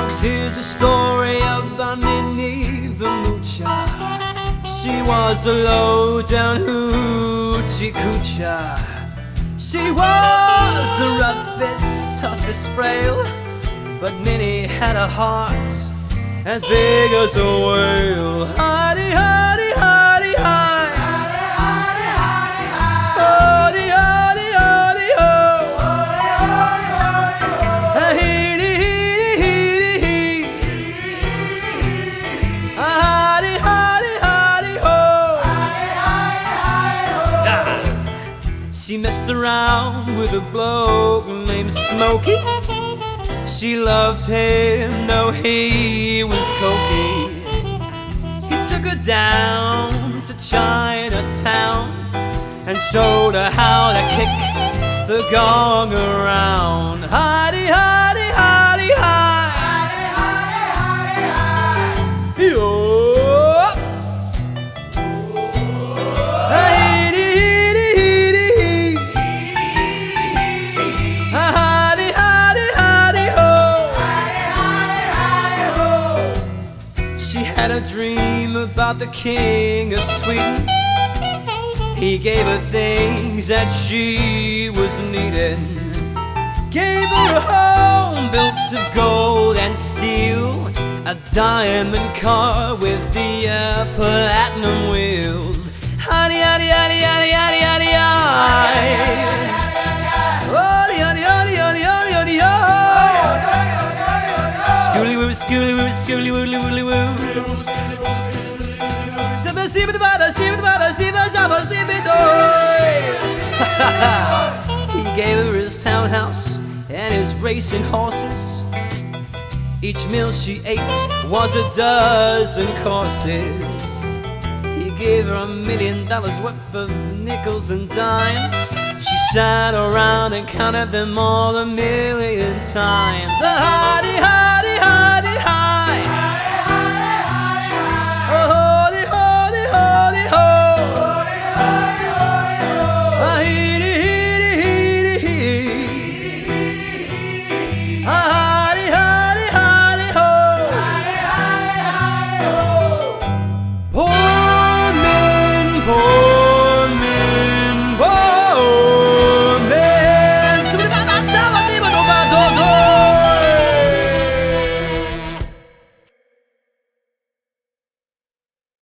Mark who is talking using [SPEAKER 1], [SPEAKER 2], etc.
[SPEAKER 1] folks, here's a story about Minnie the Moocher. She was a low-down hoochie coocher. She was the roughest, toughest frail, but Minnie had a heart as big as a whale. Hardy, hardy, hardy, hi. Hardy, hardy, hardy, ho. Heedy, heedy, heedy, hee. Hardy, hardy, hardy, ho. She messed around with a bloke named Smokey. She loved him, though he was cokey. He took her down to Chinatown and showed her how to kick the gong around. Hardy, hardy, hardy, hi. Yo. She had a dream about the king of Sweden. He gave her things that she was needing. Gave her a home built of gold and steel, a diamond car with the platinum wheels. Honey, honey, honey, honey, honey, honey, honey. Honey, honey, honey, honey, honey, honey, honey. Schooly woo, schooly woo, schooly woo, woo, woo. He gave her his townhouse and his racing horses. Each meal she ate was a dozen courses. He gave her $1 million worth of nickels and dimes. She sat around and counted them all 1,000,000 times.